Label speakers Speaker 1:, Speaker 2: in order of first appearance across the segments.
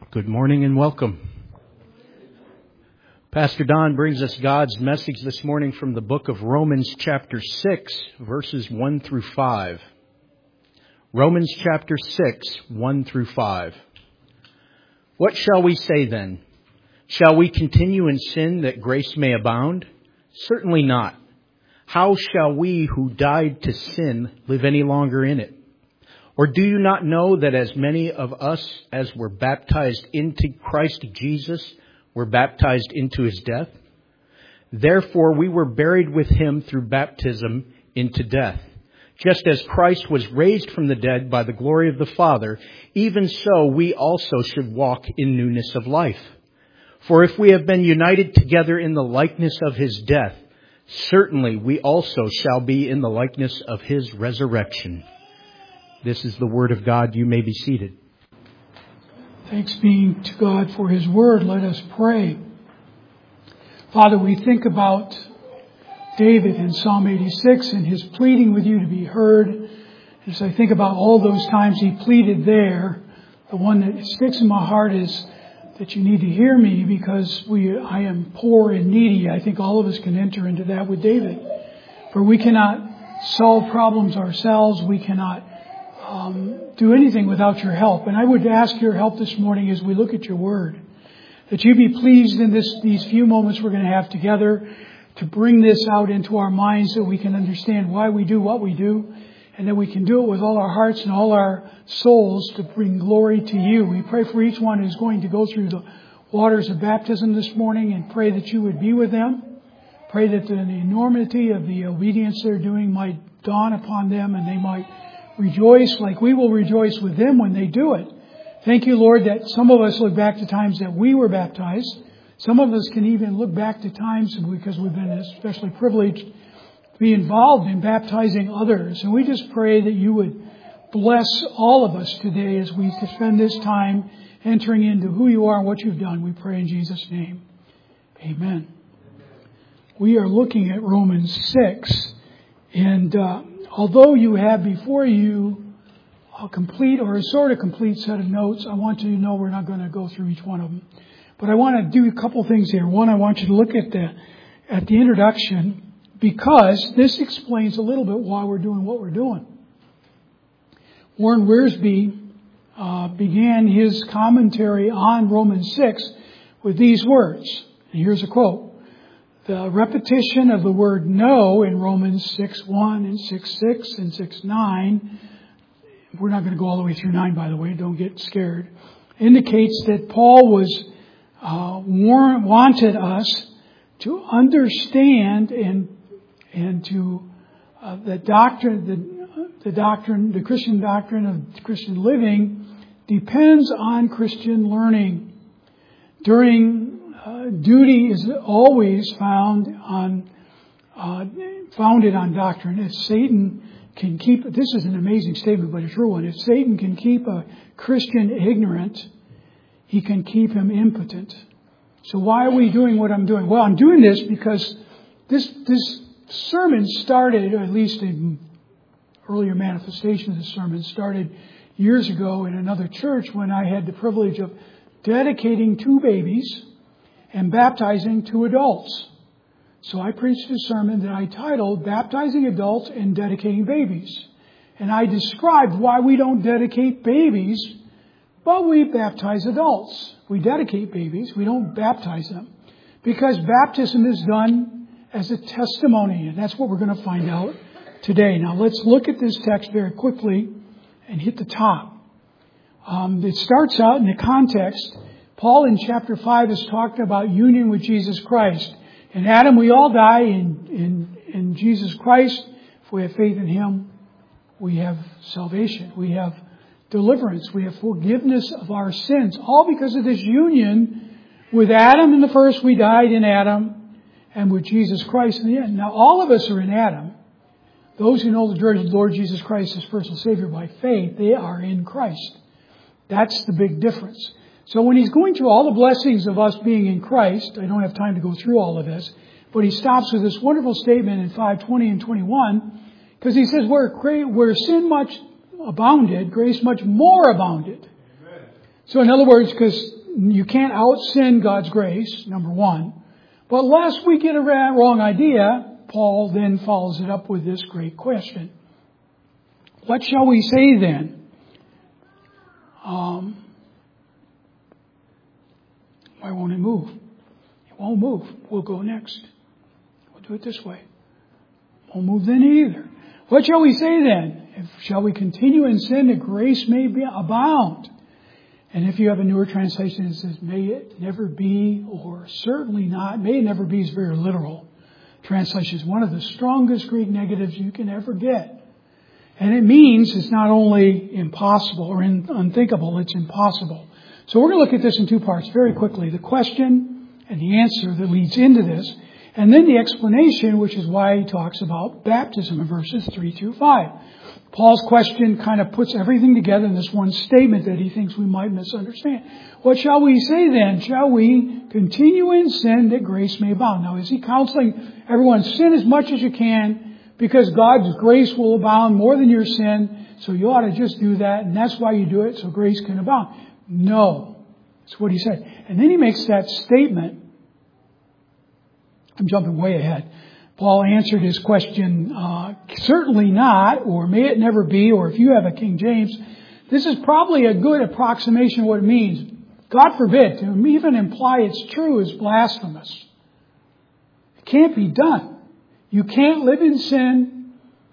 Speaker 1: Good morning and welcome. Pastor Don brings us God's message this morning from the book of Romans chapter 6, verses 1 through 5. Romans chapter 6, 1 through 5. What shall we say then? Shall we continue in sin that grace may abound? Certainly not. How shall we who died to sin live any longer in it? Or do you not know that as many of us as were baptized into Christ Jesus were baptized into his death? Therefore we were buried with him through baptism into death. Just as Christ was raised from the dead by the glory of the Father, even so we also should walk in newness of life. For if we have been united together in the likeness of his death, certainly we also shall be in the likeness of his resurrection. This is the word of God. You may be seated.
Speaker 2: Thanks be to God for his word. Let us pray. Father, we think about David in Psalm 86 and his pleading with you to be heard. As I think about all those times he pleaded there, the one that sticks in my heart is that you need to hear me because I am poor and needy. I think all of us can enter into that with David. For we cannot solve problems ourselves. We cannot do anything without your help. And I would ask your help this morning as we look at your word, that you be pleased in these few moments we're going to have together to bring this out into our minds so we can understand why we do what we do, and that we can do it with all our hearts and all our souls to bring glory to you. We pray for each one who's going to go through the waters of baptism this morning and pray that you would be with them. Pray that the enormity of the obedience they're doing might dawn upon them and they might rejoice like we will rejoice with them when they do it. Thank you, Lord, that some of us look back to times that we were baptized. Some of us can even look back to times because we've been especially privileged to be involved in baptizing others. And we just pray that you would bless all of us today as we spend this time entering into who you are and what you've done. We pray in Jesus' name. Amen. We are looking at Romans 6 and although you have before you a complete or a sort of complete set of notes, I want you to know we're not going to go through each one of them. But I want to do a couple things here. One, I want you to look at the introduction because this explains a little bit why we're doing what we're doing. Warren Wiersbe began his commentary on Romans 6 with these words. And here's a quote. The repetition of the word know in Romans 6:1 and 6:6 and 6:9, we're not going to go all the way through 9, by the way, don't get scared, indicates that Paul was wanted us to understand and to the Christian doctrine of Christian living depends on Christian learning. Duty is always founded on doctrine. If Satan can keep, this is an amazing statement, but a true one. If Satan can keep a Christian ignorant, he can keep him impotent. So why are we doing what I'm doing? Well, I'm doing this because this sermon started, or at least an earlier manifestation of the sermon started years ago in another church when I had the privilege of dedicating 2 babies and baptizing 2 adults. So I preached a sermon that I titled Baptizing Adults and Dedicating Babies. And I described why we don't dedicate babies, but we baptize adults. We dedicate babies, we don't baptize them. Because baptism is done as a testimony, and that's what we're going to find out today. Now let's look at this text very quickly and hit the top. It starts out in the context. Paul in chapter 5 is talking about union with Jesus Christ. In Adam we all die. In Jesus Christ, if we have faith in him, we have salvation. We have deliverance. We have forgiveness of our sins. All because of this union with Adam in the first, we died in Adam, and with Jesus Christ in the end. Now all of us are in Adam. Those who know the Lord Jesus Christ as personal Savior by faith, they are in Christ. That's the big difference. So when he's going through all the blessings of us being in Christ, I don't have time to go through all of this, but he stops with this wonderful statement in 5:20 and 21, because he says, where sin much abounded, grace much more abounded. Amen. So in other words, because you can't out-sin God's grace, number one. But lest we get a wrong idea, Paul then follows it up with this great question. What shall we say then? Why won't it move? It won't move. We'll go next. We'll do it this way. Won't move then either. What shall we say then? Shall we continue in sin that grace may abound? And if you have a newer translation, it says, may it never be, or certainly not. May it never be is very literal. Translation is one of the strongest Greek negatives you can ever get. And it means it's not only impossible or unthinkable, it's impossible. So we're going to look at this in two parts very quickly. The question and the answer that leads into this. And then the explanation, which is why he talks about baptism in verses 3 through 5. Paul's question kind of puts everything together in this one statement that he thinks we might misunderstand. What shall we say then? Shall we continue in sin that grace may abound? Now, is he counseling everyone, sin as much as you can because God's grace will abound more than your sin, so you ought to just do that, and that's why you do it, so grace can abound? No. That's what he said. And then he makes that statement. I'm jumping way ahead. Paul answered his question, certainly not, or may it never be, or if you have a King James, this is probably a good approximation of what it means. God forbid, to even imply it's true is blasphemous. It can't be done. You can't live in sin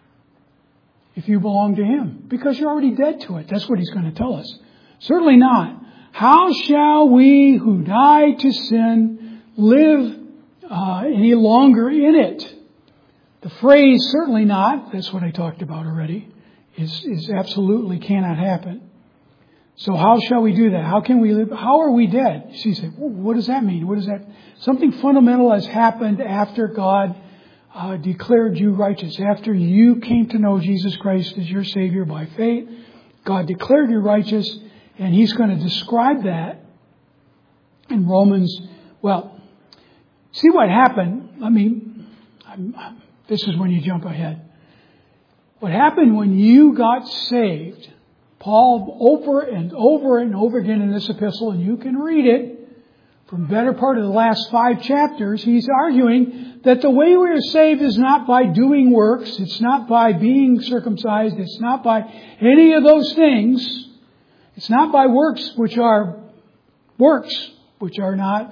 Speaker 2: if you belong to Him, because you're already dead to it. That's what he's going to tell us. Certainly not. How shall we who died to sin live any longer in it? The phrase, certainly not, that's what I talked about already, is absolutely cannot happen. So how shall we do that? How can we live? How are we dead? So you say, well, what does that mean? What is that? Something fundamental has happened after God declared you righteous. After you came to know Jesus Christ as your Savior by faith, God declared you righteous, and He's going to describe that in Romans. Well, see what happened. This is when you jump ahead. What happened when you got saved, Paul over and over and over again in this epistle, and you can read it from the better part of the last 5 chapters, he's arguing that the way we are saved is not by doing works, it's not by being circumcised, it's not by any of those things, it's not by works which are not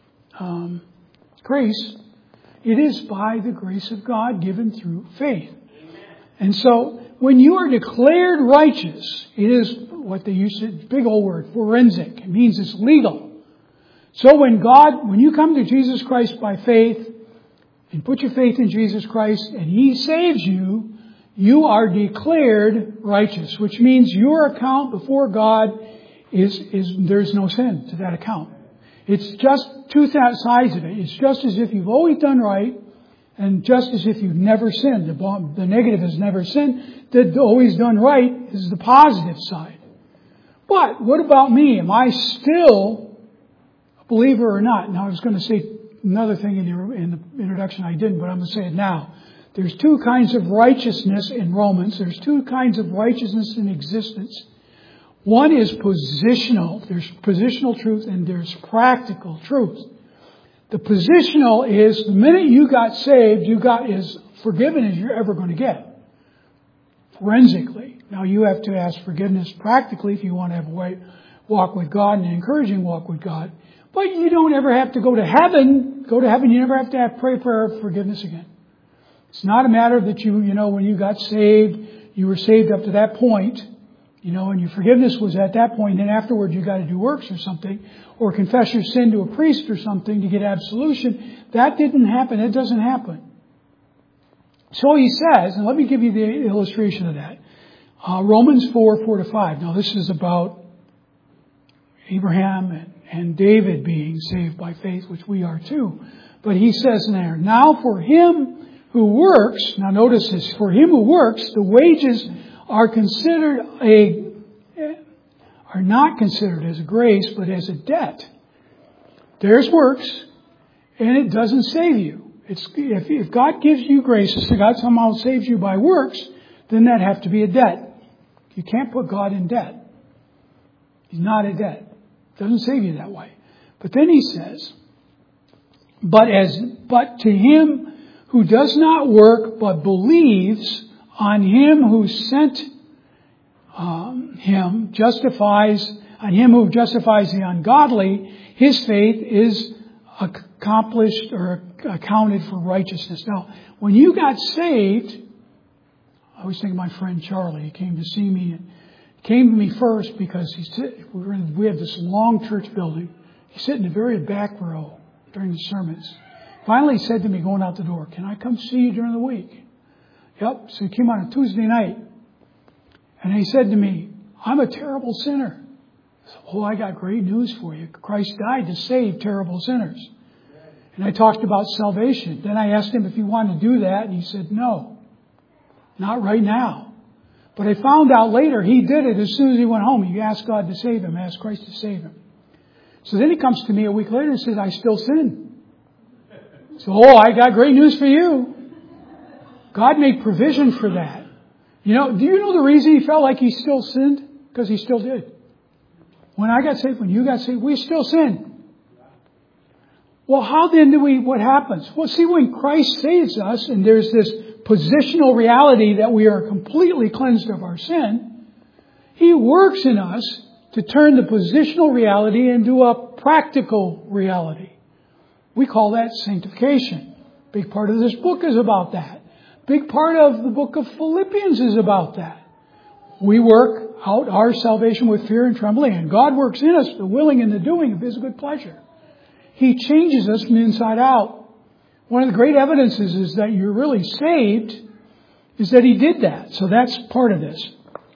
Speaker 2: grace. It is by the grace of God given through faith. And so, when you are declared righteous, it is what they use, big old word, forensic. It means it's legal. So when you come to Jesus Christ by faith, and put your faith in Jesus Christ, and He saves you, you are declared righteous, which means your account before God there's no sin to that account. It's just two sides of it. It's just as if you've always done right, and just as if you've never sinned. The negative is never sinned. The always done right is the positive side. But what about me? Am I still a believer or not? Now, I was going to say another thing in the introduction I didn't, but I'm going to say it now. There's 2 kinds of righteousness in Romans. There's 2 kinds of righteousness in existence. One is positional. There's positional truth and there's practical truth. The positional is the minute you got saved, you got as forgiven as you're ever going to get. Forensically. Now you have to ask forgiveness practically if you want to have a walk with God and an encouraging walk with God. But you don't ever have to go to heaven. You never have to pray for forgiveness again. It's not a matter that when you got saved, you were saved up to that point. And your forgiveness was at that point, and then afterwards you got to do works or something, or confess your sin to a priest or something to get absolution. That didn't happen. It doesn't happen. So he says, and let me give you the illustration of that. Romans 4:4-5. Now this is about Abraham and David being saved by faith, which we are too. But he says there, now for him who works, now notice this, for him who works, the wages are not considered as a grace, but as a debt. There's works, and it doesn't save you. If God gives you grace, if God somehow saves you by works, then that have to be a debt. You can't put God in debt. He's not a debt. Doesn't save you that way. But then he says, but to him who does not work but believes on him who sent him, on him who justifies the ungodly, his faith is accomplished or accounted for righteousness. Now, when you got saved, I always think of my friend Charlie. He came to see me and came to me first because we have this long church building. He sat in the very back row during the sermons. Finally, he said to me going out the door, "Can I come see you during the week?" Yep. So he came on a Tuesday night. And he said to me, "I'm a terrible sinner." I said, "Oh, I got great news for you. Christ died to save terrible sinners." And I talked about salvation. Then I asked him if he wanted to do that. And he said, "No, not right now." But I found out later he did it as soon as he went home. He asked God to save him, asked Christ to save him. So then he comes to me a week later and says, "I still sin." So, I got great news for you. God made provision for that. Do you know the reason he felt like he still sinned? Because he still did. When I got saved, when you got saved, we still sin. Well, how then what happens? Well, see, when Christ saves us, and there's this positional reality that we are completely cleansed of our sin, He works in us to turn the positional reality into a practical reality. We call that sanctification. Big part of this book is about that. Big part of the book of Philippians is about that. We work out our salvation with fear and trembling, and God works in us the willing and the doing of His good pleasure. He changes us from the inside out. One of the great evidences is that you're really saved is that He did that. So that's part of this.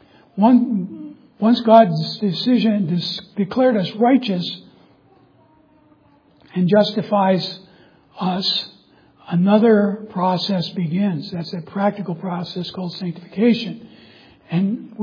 Speaker 2: Once God's decision declared us righteous and justifies us, another process begins. That's a practical process called sanctification. And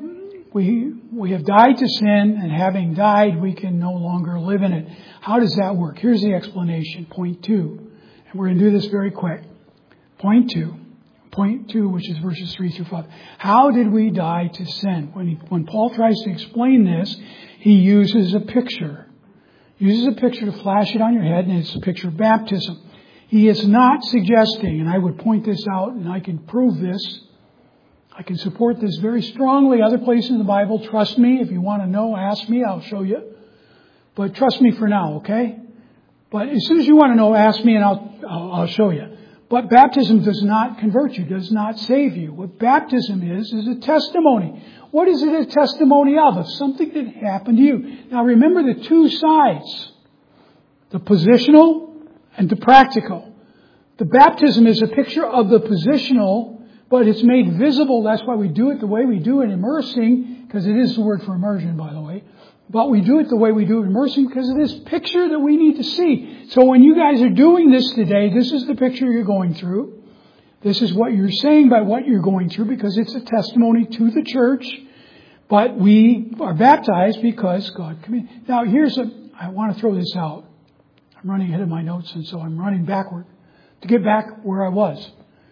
Speaker 2: we have died to sin, and having died, we can no longer live in it. How does that work? Here's the explanation. Point 2. And we're going to do this very quick. Point 2. Point 2, which is verses 3 through 5. How did we die to sin? When Paul tries to explain this, he uses a picture. He uses a picture to flash it on your head, and it's a picture of baptism. He is not suggesting, and I would point this out, and I can prove this. I can support this very strongly. Other places in the Bible, trust me. If you want to know, ask me. I'll show you. But trust me for now, okay? But as soon as you want to know, ask me and I'll show you. But baptism does not convert you, does not save you. What baptism is a testimony. What is it a testimony of? Of something that happened to you. Now remember the two sides. The positional and the practical. The baptism is a picture of the positional, but it's made visible. That's why we do it the way we do it, immersing, because it is the word for immersion, by the way. But we do it the way we do it, immersing, because of this picture that we need to see. So when you guys are doing this today, this is the picture you're going through. This is what you're saying by what you're going through, because it's a testimony to the church. But we are baptized because God commanded. Now I want to throw this out. I'm running ahead of my notes, and so I'm running backward to get back where I was.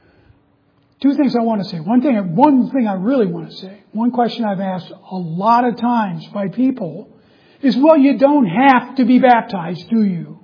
Speaker 2: Two things I want to say. One thing I really want to say. One question I've asked a lot of times by people is, well, you don't have to be baptized, do you?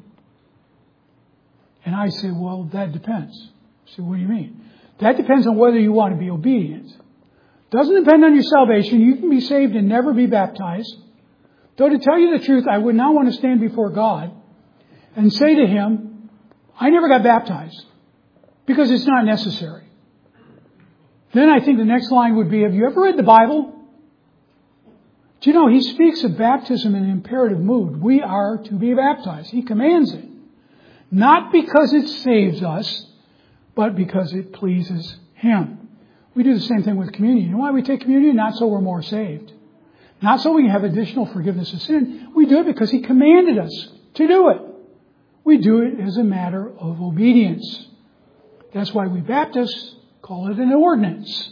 Speaker 2: And I say, well, that depends. I say, what do you mean? That depends on whether you want to be obedient. Doesn't depend on your salvation. You can be saved and never be baptized. Though to tell you the truth, I would not want to stand before God and say to Him, I never got baptized because it's not necessary. Then I think the next line would be, have you ever read the Bible? Do you know, He speaks of baptism in an imperative mood. We are to be baptized. He commands it. Not because it saves us, but because it pleases Him. We do the same thing with communion. You know why we take communion? Not so we're more saved. Not so we can have additional forgiveness of sin. We do it because He commanded us to do it. We do it as a matter of obedience. That's why we Baptists call it an ordinance.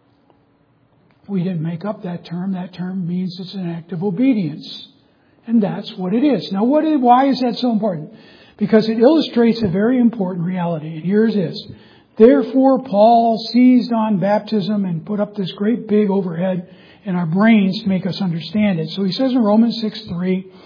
Speaker 2: We didn't make up that term. That term means it's an act of obedience. And that's what it is. Now, why is that so important? Because it illustrates a very important reality. And here it is. Therefore, Paul seized on baptism and put up this great big overhead in our brains to make us understand it. So he says in Romans 6:3,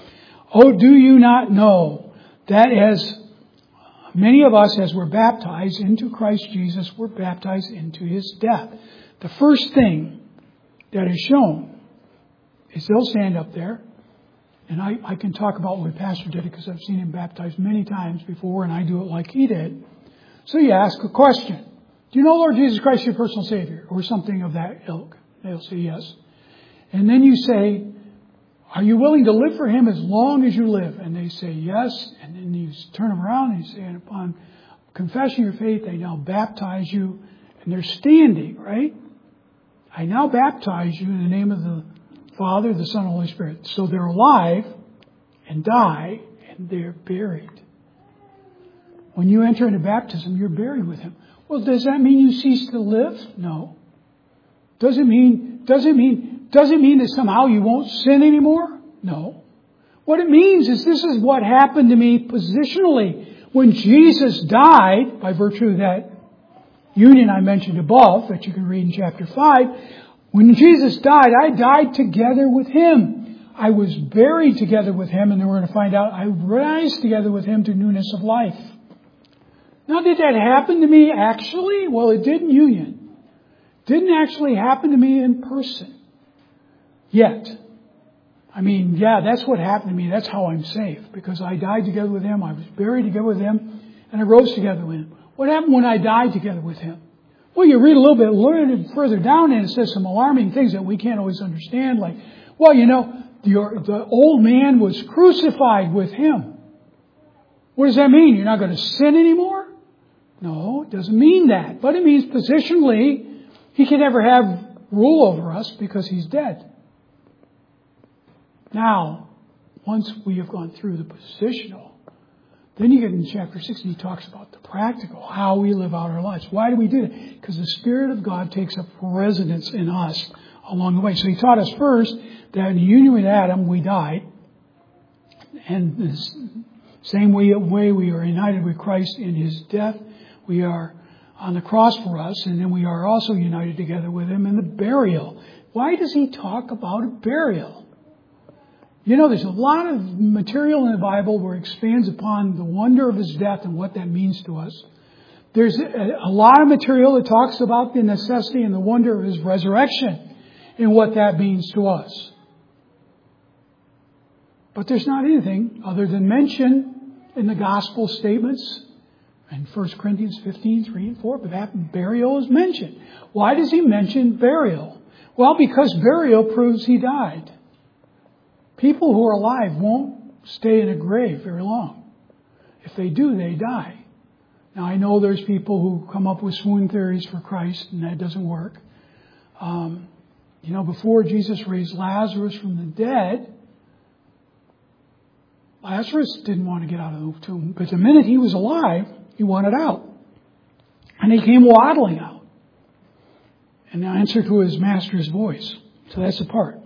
Speaker 2: Oh, do you not know that as many of us as were baptized into Christ Jesus were baptized into His death? The first thing that is shown is they'll stand up there, and I can talk about what Pastor did because I've seen him baptized many times before, and I do it like he did. So you ask a question. Do you know Lord Jesus Christ your personal Savior? Or something of that ilk. They'll say yes. And then you say, are you willing to live for Him as long as you live? And they say yes. And then you turn them around and you say, and upon confessing your faith, they now baptize you. And they're standing, right? I now baptize you in the name of the Father, the Son, and the Holy Spirit. So they're alive and die and they're buried. When you enter into baptism, you're buried with Him. Well, does that mean you cease to live? No. Does it mean that somehow you won't sin anymore? No. What it means is this is what happened to me positionally. When Jesus died, by virtue of that union I mentioned above, that you can read in chapter 5, when Jesus died, I died together with Him. I was buried together with Him, and then we're going to find out I rise together with Him to newness of life. Now, did that happen to me actually? Well, it did in union. Didn't actually happen to me in person. Yet. I mean, yeah, that's what happened to me. That's how I'm saved. Because I died together with Him, I was buried together with Him, and I rose together with Him. What happened when I died together with Him? Well, you read a little bit further down and it says some alarming things that we can't always understand. Like, well, you know, the old man was crucified with Him. What does that mean? You're not going to sin anymore? No, it doesn't mean that. But it means positionally, He can never have rule over us because He's dead. Now, once we have gone through the positional, then you get in chapter 6 and he talks about the practical, how we live out our lives. Why do we do that? Because the Spirit of God takes up residence in us along the way. So He taught us first that in the union with Adam, we died. And the same way we are united with Christ in His death. We are on the cross for us, and then we are also united together with Him in the burial. Why does He talk about a burial? You know, there's a lot of material in the Bible where it expands upon the wonder of His death and what that means to us. There's a lot of material that talks about the necessity and the wonder of His resurrection and what that means to us. But there's not anything other than mention in the gospel statements in 1 Corinthians 15, 3 and 4, but that burial is mentioned. Why does He mention burial? Well, because burial proves He died. People who are alive won't stay in a grave very long. If they do, they die. Now, I know there's people who come up with swoon theories for Christ, and that doesn't work. Before Jesus raised Lazarus from the dead, Lazarus didn't want to get out of the tomb. But the minute he was alive, he wanted out. And he came waddling out. And answered to his master's voice. So that's the part.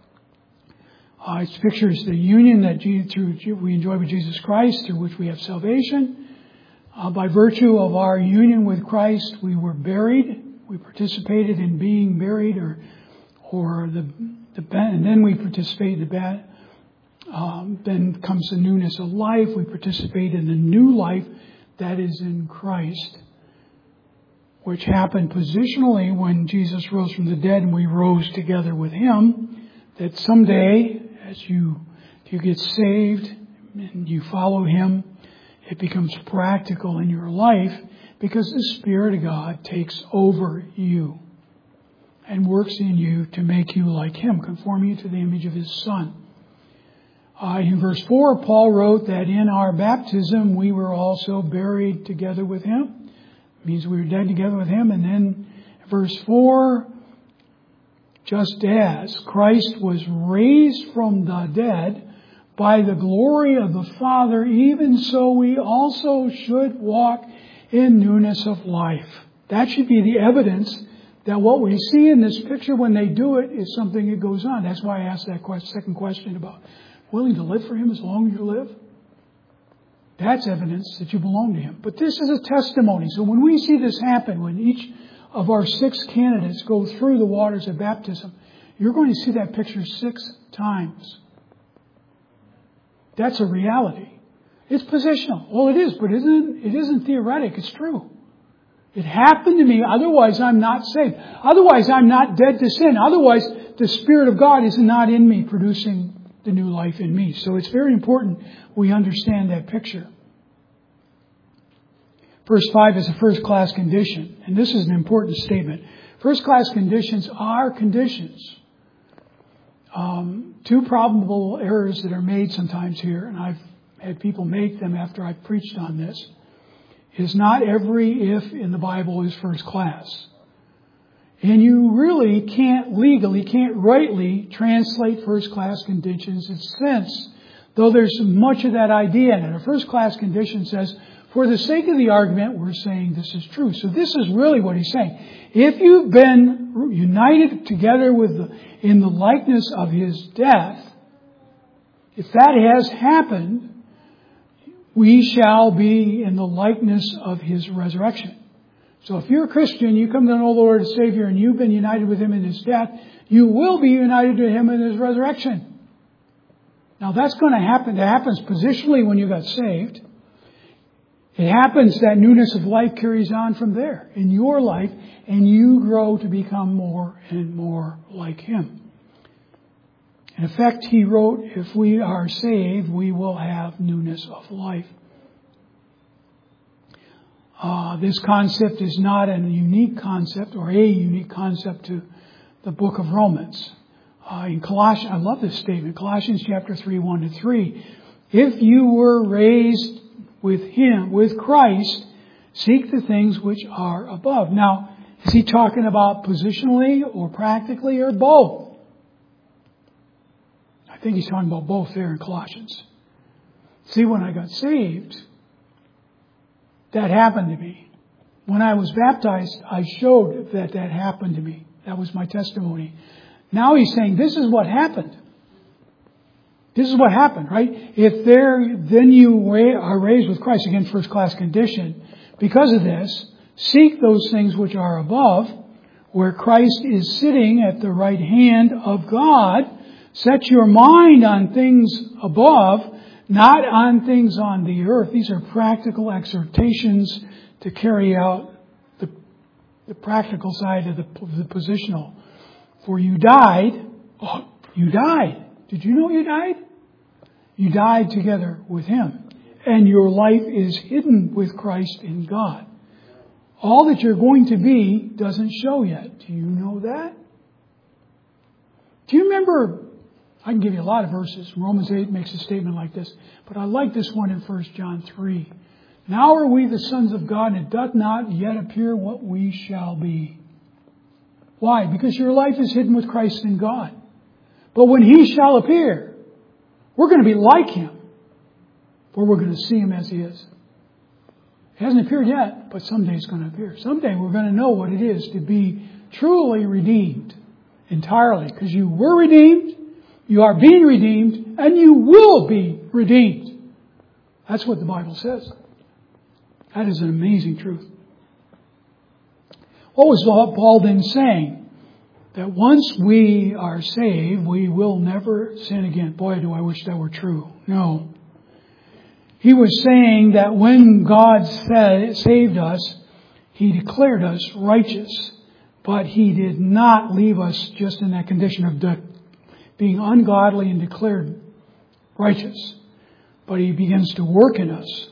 Speaker 2: It pictures the union that we enjoy with Jesus Christ, through which we have salvation. By virtue of our union with Christ, we were buried. We participated in being buried, and then we participate in the then comes the newness of life. We participate in the new life that is in Christ, which happened positionally when Jesus rose from the dead and we rose together with Him. That someday, as you get saved and you follow Him, it becomes practical in your life because the Spirit of God takes over you and works in you to make you like Him, conform you to the image of His Son. In verse 4, Paul wrote that in our baptism we were also buried together with Him. It means we were dead together with Him. And then verse 4, just as Christ was raised from the dead by the glory of the Father, even so we also should walk in newness of life. That should be the evidence that what we see in this picture when they do it is something that goes on. That's why I asked that second question about willing to live for Him as long as you live. That's evidence that you belong to Him. But this is a testimony. So when we see this happen, when each of our 6 candidates go through the waters of baptism, you're going to see that picture 6 times. That's a reality. It's positional. Well, it is, but it isn't theoretic. It's true. It happened to me. Otherwise, I'm not saved. Otherwise, I'm not dead to sin. Otherwise, the Spirit of God is not in me, producing the new life in me. So it's very important we understand that picture. Verse 5 is a first-class condition. And this is an important statement. First-class conditions are conditions. Two probable errors that are made sometimes here, and I've had people make them after I've preached on this, is not every if in the Bible is first class. And you really can't rightly translate first class conditions in sense, though there's much of that idea in it. A first class condition says, for the sake of the argument, we're saying this is true. So this is really what he's saying. If you've been united together in the likeness of His death, if that has happened, we shall be in the likeness of His resurrection. So if you're a Christian, you come to know the Lord as Savior, and you've been united with Him in His death, you will be united to Him in His resurrection. Now that's going to happen. That happens positionally when you got saved. It happens, that newness of life carries on from there in your life, and you grow to become more and more like Him. In effect, he wrote, if we are saved, we will have newness of life. This concept is not a unique concept to the book of Romans. In Colossians, I love this statement, Colossians chapter 3, 1-3. If you were raised with Him, with Christ, seek the things which are above. Now, is he talking about positionally or practically or both? I think he's talking about both there in Colossians. See, when I got saved, that happened to me. When I was baptized, I showed that happened to me. That was my testimony. Now he's saying, this is what happened. This is what happened, right? Then you are raised with Christ, again, first class condition. Because of this, seek those things which are above, where Christ is sitting at the right hand of God. Set your mind on things above, not on things on the earth. These are practical exhortations to carry out the practical side of the positional. For you died. Oh, you died. Did you know you died? You died together with Him. And your life is hidden with Christ in God. All that you're going to be doesn't show yet. Do you know that? Do you remember... I can give you a lot of verses. Romans 8 makes a statement like this. But I like this one in 1 John 3. Now are we the sons of God, and it doth not yet appear what we shall be. Why? Because your life is hidden with Christ in God. But when He shall appear, we're going to be like Him. For we're going to see Him as He is. It hasn't appeared yet, but someday it's going to appear. Someday we're going to know what it is to be truly redeemed entirely. Because you were redeemed. You are being redeemed, and you will be redeemed. That's what the Bible says. That is an amazing truth. What was Paul then saying? That once we are saved, we will never sin again. Boy, do I wish that were true. No. He was saying that when God saved us, He declared us righteous. But He did not leave us just in that condition of being ungodly and declared righteous. But He begins to work in us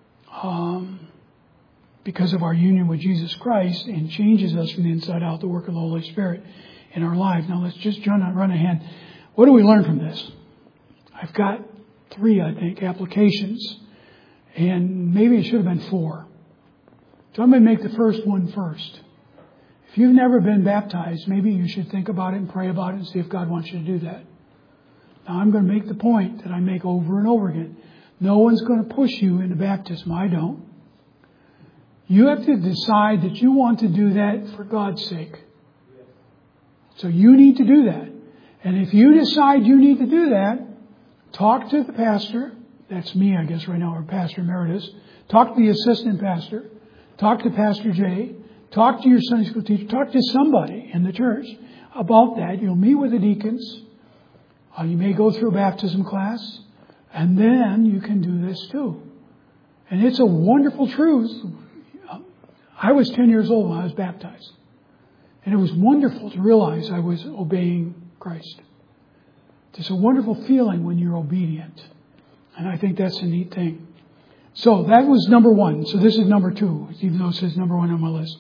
Speaker 2: because of our union with Jesus Christ, and changes us from the inside out, the work of the Holy Spirit in our lives. Now let's just run ahead. What do we learn from this? I've got 3, I think, applications. And maybe it should have been 4. So I'm going to make the first one first. If you've never been baptized, maybe you should think about it and pray about it and see if God wants you to do that. Now, I'm going to make the point that I make over and over again. No one's going to push you into baptism. I don't. You have to decide that you want to do that for God's sake. So you need to do that. And if you decide you need to do that, talk to the pastor. That's me, I guess, right now, or Pastor Emeritus. Talk to the assistant pastor. Talk to Pastor Jay. Talk to your Sunday school teacher. Talk to somebody in the church about that. You'll meet with the deacons. You may go through a baptism class. And then you can do this too. And it's a wonderful truth. I was 10 years old when I was baptized. And it was wonderful to realize I was obeying Christ. It's a wonderful feeling when you're obedient. And I think that's a neat thing. So that was number one. So this is number two, even though it says number one on my list.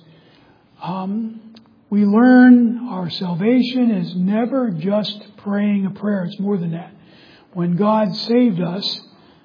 Speaker 2: We learn our salvation is never just praying a prayer. It's more than that. When God saved us,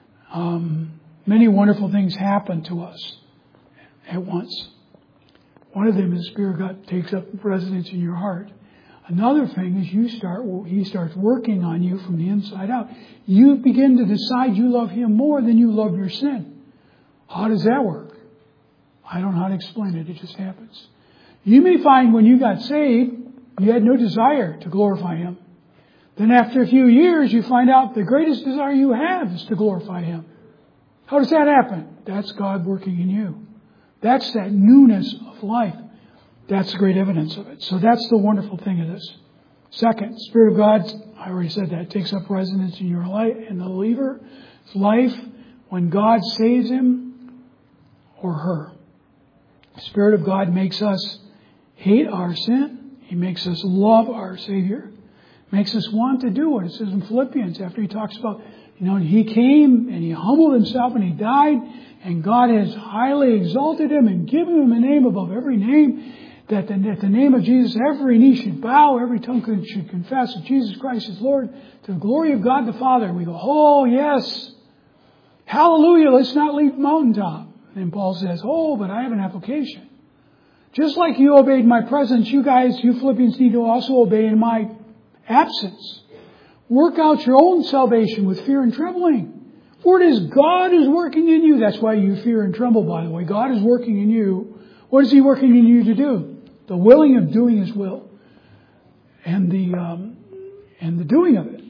Speaker 2: many wonderful things happen to us at once. One of them is the Spirit of God takes up residence in your heart. Another thing is He starts working on you from the inside out. You begin to decide you love Him more than you love your sin. How does that work? I don't know how to explain it. It just happens. You may find when you got saved, you had no desire to glorify Him. Then after a few years, you find out the greatest desire you have is to glorify Him. How does that happen? That's God working in you. That's that newness of life. That's great evidence of it. So that's the wonderful thing of this. Second, Spirit of God, I already said that, takes up residence in your life, in the believer's life when God saves him or her. The Spirit of God makes us hate our sin. He makes us love our Savior. Makes us want to do what it says in Philippians after he talks about, He came and He humbled Himself and He died, and God has highly exalted Him and given Him a name above every name, that at the name of Jesus every knee should bow, every tongue should confess that Jesus Christ is Lord, to the glory of God the Father. And we go, oh yes, hallelujah, let's not leave the mountaintop. And Paul says, oh, but I have an application. Just like you obeyed my presence, you Philippians need to also obey in my absence. Work out your own salvation with fear and trembling. For it is God who is working in you. That's why you fear and tremble, by the way. God is working in you. What is He working in you to do? The willing of doing His will. And the doing of it.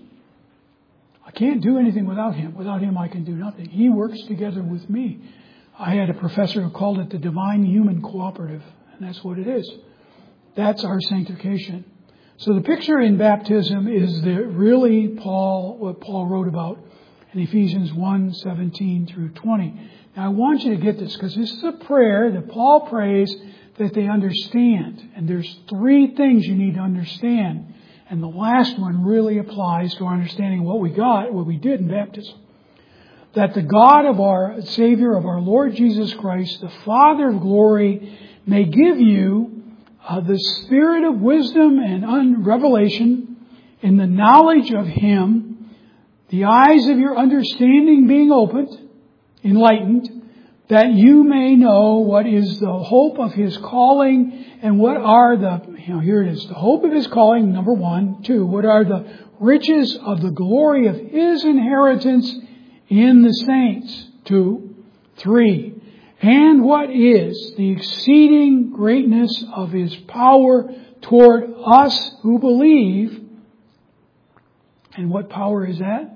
Speaker 2: I can't do anything without Him. Without Him I can do nothing. He works together with me. I had a professor who called it the divine human cooperative. And that's what it is. That's our sanctification. So the picture in baptism is really what Paul wrote about in Ephesians 1:17 through 20. Now I want you to get this because this is a prayer that Paul prays that they understand. And there's three things you need to understand. And the last one really applies to our understanding what we did in baptism. That the God of our Savior, of our Lord Jesus Christ, the Father of glory, may give you the spirit of wisdom and revelation in the knowledge of Him, the eyes of your understanding being opened, enlightened, that you may know what is the hope of His calling and what are here it is, the hope of His calling, number 1. 2, what are the riches of the glory of His inheritance in the saints. 2. 3. And what is the exceeding greatness of His power toward us who believe. And what power is that?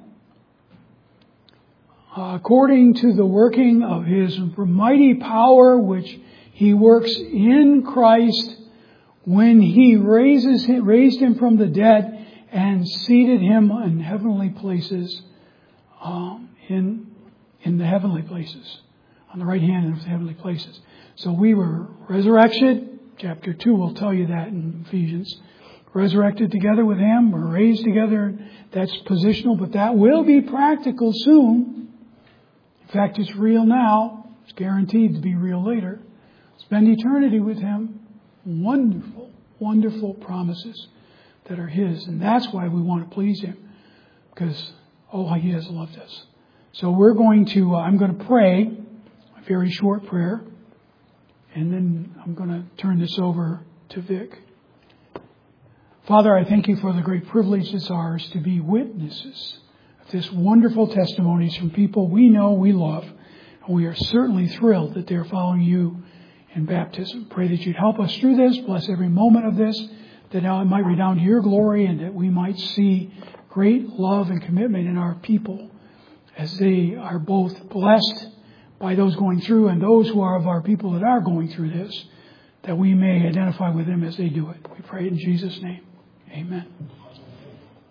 Speaker 2: According to the working of His mighty power, which He works in Christ when He raised Him from the dead and seated Him in heavenly places, in the heavenly places, on the right hand of the heavenly places. So we were resurrected. Chapter 2 will tell you that in Ephesians. Resurrected together with Him. We're raised together. That's positional, but that will be practical soon. In fact, it's real now. It's guaranteed to be real later. Spend eternity with Him. Wonderful, wonderful promises that are His. And that's why we want to please Him. Because, He has loved us. So I'm going to pray a very short prayer. And then I'm going to turn this over to Vic. Father, I thank You for the great privilege it's ours to be witnesses of this wonderful testimonies from people we know, we love. And we are certainly thrilled that they're following You in baptism. Pray that You'd help us through this. Bless every moment of this. That now it might redound to Your glory and that we might see great love and commitment in our people as they are both blessed by those going through and those who are of our people that are going through this, that we may identify with them as they do it. We pray in Jesus' name. Amen.